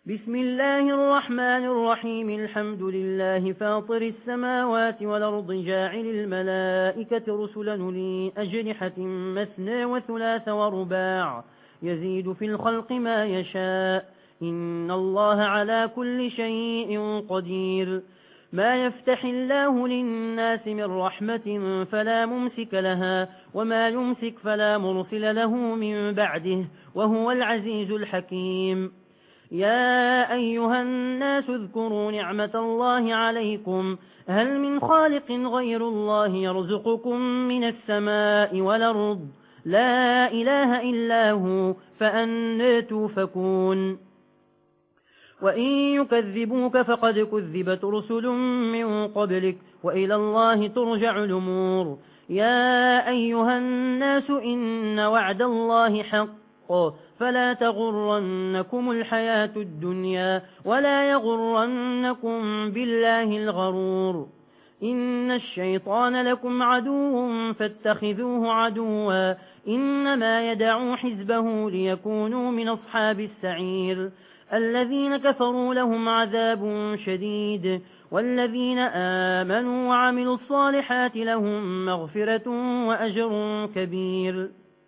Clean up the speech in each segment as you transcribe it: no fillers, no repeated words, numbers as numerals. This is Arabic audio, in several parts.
بسم الله الرحمن الرحيم. الحمد لله فاطر السماوات والأرض جاعل الملائكة رسلا لي أجنحة مثنى وثلاث ورباع يزيد في الخلق ما يشاء إن الله على كل شيء قدير. ما يفتح الله للناس من رحمة فلا ممسك لها وما يمسك فلا مرسل له من بعده وهو العزيز الحكيم. يا أيها الناس اذكروا نعمة الله عليكم هل من خالق غير الله يرزقكم من السماء والأرض لا إله إلا هو فأنى توفكون. وإن يكذبوك فقد كذبت رسل من قبلك وإلى الله ترجع الأمور. يا أيها الناس إن وعد الله حق فلا تغرنكم الحياة الدنيا ولا يغرنكم بالله الغرور. إن الشيطان لكم عدو فاتخذوه عدوا إنما يدعو حزبه ليكونوا من أصحاب السعير. الذين كفروا لهم عذاب شديد والذين آمنوا وعملوا الصالحات لهم مغفرة وأجر كبير.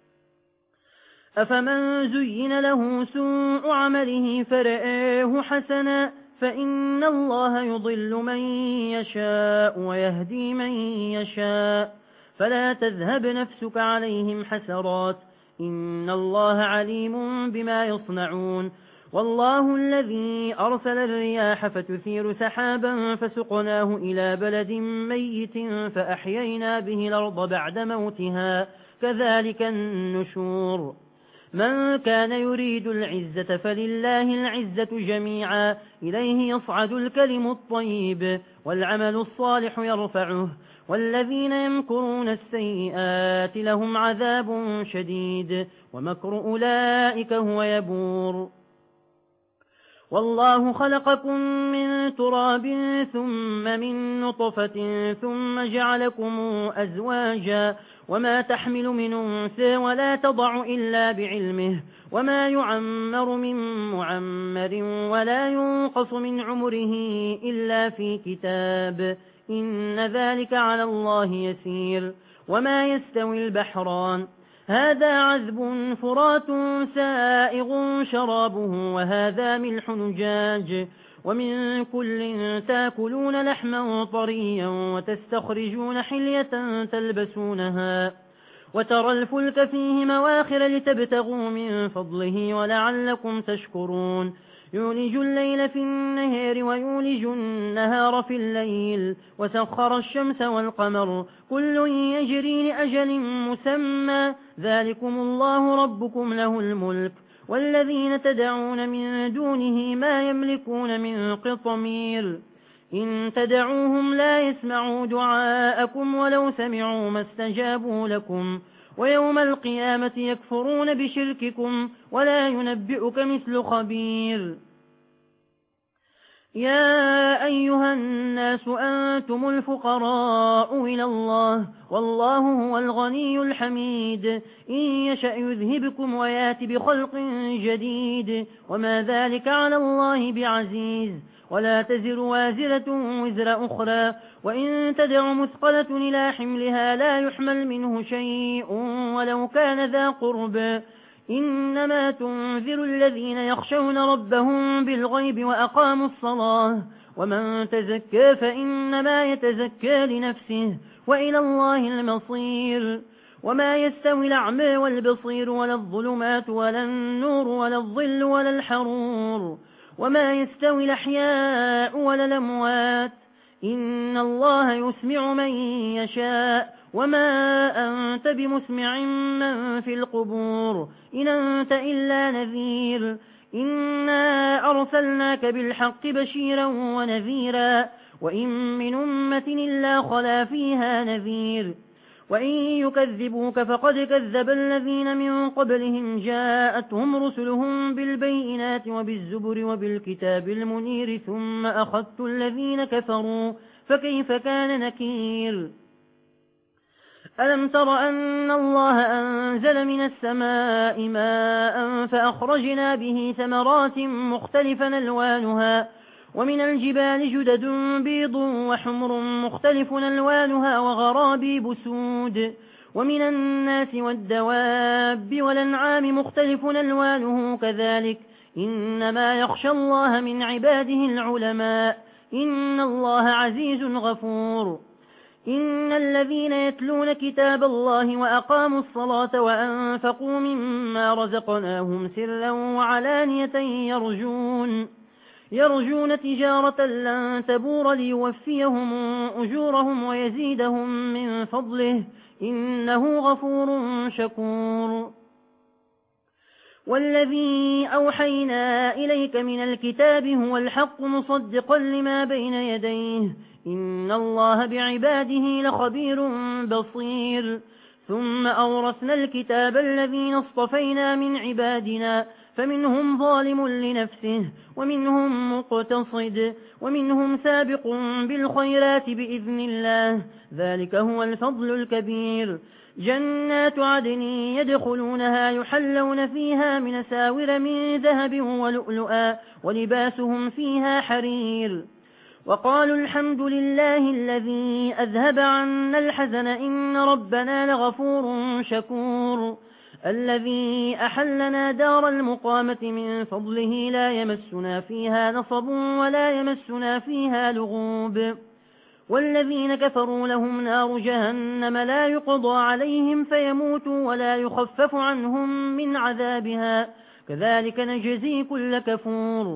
أفمن زين له سوء عمله فرآه حسنا فإن الله يضل من يشاء ويهدي من يشاء فلا تذهب نفسك عليهم حسرات إن الله عليم بما يصنعون. والله الذي أرسل الرياح فتثير سحابا فسقناه إلى بلد ميت فأحيينا به الأرض بعد موتها كذلك النشور. من كان يريد العزة فلله العزة جميعا إليه يصعد الكلم الطيب والعمل الصالح يرفعه والذين يمكرون السيئات لهم عذاب شديد ومكر أولئك هو يبور. والله خلقكم من تراب ثم من نطفة ثم جعلكم أزواجا وما تحمل من أنثى ولا تضع إلا بعلمه وما يعمر من معمر ولا ينقص من عمره إلا في كتاب إن ذلك على الله يسير. وما يستوي البحران هذا عذب فرات سائغ شرابه وهذا ملح نجاج ومن كل تاكلون لحما طريا وتستخرجون حلية تلبسونها وترى الفلك فيه مواخر لتبتغوا من فضله ولعلكم تشكرون. يولج الليل في النهار ويولج النهار في الليل وسخر الشمس والقمر كل يجري لأجل مسمى ذلكم الله ربكم له الملك والذين تدعون من دونه ما يملكون من قطمير. إن تدعوهم لا يسمعوا دعاءكم ولو سمعوا ما استجابوا لكم ويوم القيامة يكفرون بشرككم ولا ينبئك مثل خبير. يا أيها الناس أنتم الفقراء إلى الله والله هو الغني الحميد. إن يشأ يذهبكم ويات بخلق جديد وما ذلك على الله بعزيز. ولا تزر وازرة وزر أخرى وإن تدع مثقلة إلى حملها لا يحمل منه شيء ولو كان ذا قرب. إنما تنذر الذين يخشون ربهم بالغيب وأقاموا الصلاة ومن تزكى فإنما يتزكى لنفسه وإلى الله المصير. وما يستوي الأعمى والبصير ولا الظلمات ولا النور ولا الظل ولا الحرور وما يستوي الأحياء ولا الأموات إن الله يسمع من يشاء وما أنت بمسمع من في القبور إن أنت إلا نذير. إنا أرسلناك بالحق بشيرا ونذيرا وإن من أمة إلا خلا فيها نذير. وإن يكذبوك فقد كذب الذين من قبلهم جاءتهم رسلهم بالبينات وبالزبر وبالكتاب المنير ثم أخذت الذين كفروا فكيف كان نكير. ألم تر أن الله أنزل من السماء ماء فأخرجنا به ثمرات مختلفا ألوانها ومن الجبال جدد بيض وحمر مختلف ألوانها وغرابيب سود ومن الناس والدواب والأنعام مختلف ألوانه كذلك إنما يخشى الله من عباده العلماء إن الله عزيز غفور إن الذين يتلون كتاب الله وأقاموا الصلاة وأنفقوا مما رزقناهم سرا وعلانية يرجون تجارة لن تبور ليوفيهم أجورهم ويزيدهم من فضله إنه غفور شكور والذي أوحينا إليك من الكتاب هو الحق مصدقا لما بين يديه إن الله بعباده لخبير بصير ثم أورثنا الكتاب الذين اصطفينا من عبادنا فمنهم ظالم لنفسه ومنهم مقتصد ومنهم سابق بالخيرات بإذن الله ذلك هو الفضل الكبير جنات عدن يدخلونها يحلون فيها من ساور من ذهب ولؤلؤا ولباسهم فيها حرير وقالوا الحمد لله الذي أذهب عنا الحزن إن ربنا لغفور شكور الذي أحلنا دار المقامة من فضله لا يمسنا فيها نصب ولا يمسنا فيها لغوب والذين كفروا لهم نار جهنم لا يقضى عليهم فيموتوا ولا يخفف عنهم من عذابها كذلك نجزي كل كفور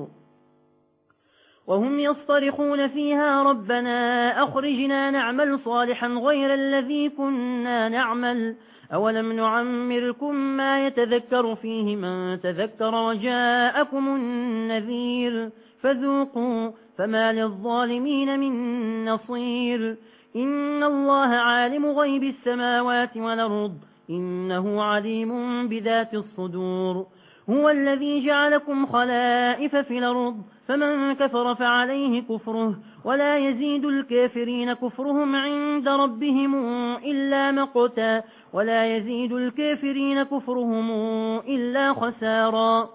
وهم يصطرخون فيها ربنا أخرجنا نعمل صالحا غير الذي كنا نعمل أولم نعمركم ما يتذكر فيه من تذكر وجاءكم النذير فذوقوا فما للظالمين من نصير إن الله عالم غيب السماوات والأرض إنه عليم بذات الصدور هو الذي جعلكم خلائف في الأرض فمن كفر فعليه كفره ولا يزيد الكافرين كفرهم عند ربهم إلا مقتا ولا يزيد الكافرين كفرهم إلا خسارا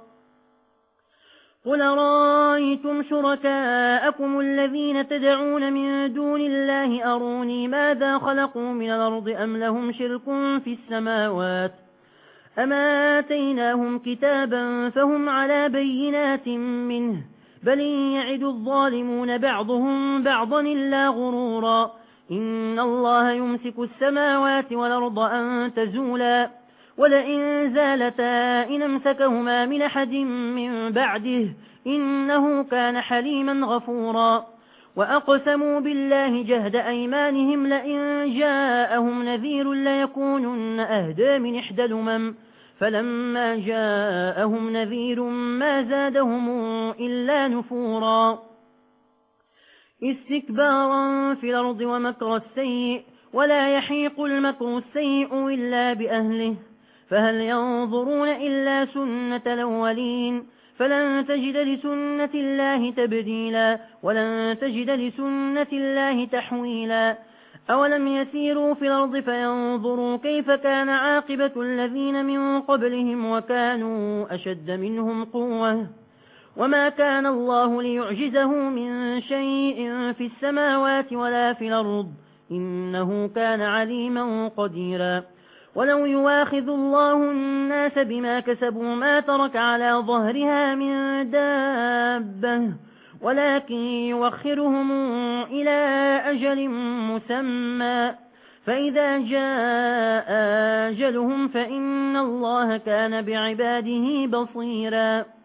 قل رأيتم شركاءكم الذين تدعون من دون الله أروني ماذا خلقوا من الأرض أم لهم شرك في السماوات أما آتيناهم كتابا فهم على بينات منه بل يعد الظالمون بعضهم بعضا إلا غرورا إن الله يمسك السماوات والأرض أن تزولا ولئن زالتا إن امسكهما من أحد من بعده إنه كان حليما غفورا وأقسموا بالله جهد أيمانهم لئن جاءهم نذير ليكونن أهدى من إحدى الأمم فلما جاءهم نذير ما زادهم إلا نفورا استكبارا في الأرض ومكر السيء ولا يحيق المكر السيء إلا بأهله فهل ينظرون إلا سنة الأولين فلن تجد لسنة الله تبديلا ولن تجد لسنة الله تحويلا أولم يسيروا في الأرض فينظروا كيف كان عاقبة الذين من قبلهم وكانوا أشد منهم قوة وما كان الله ليعجزه من شيء في السماوات ولا في الأرض إنه كان عليما قديرا ولو يواخذ الله الناس بما كسبوا ما ترك على ظهرها من دابة ولكن يوخرهم إلى أجل مسمى فإذا جاء أجلهم فإن الله كان بعباده بصيرا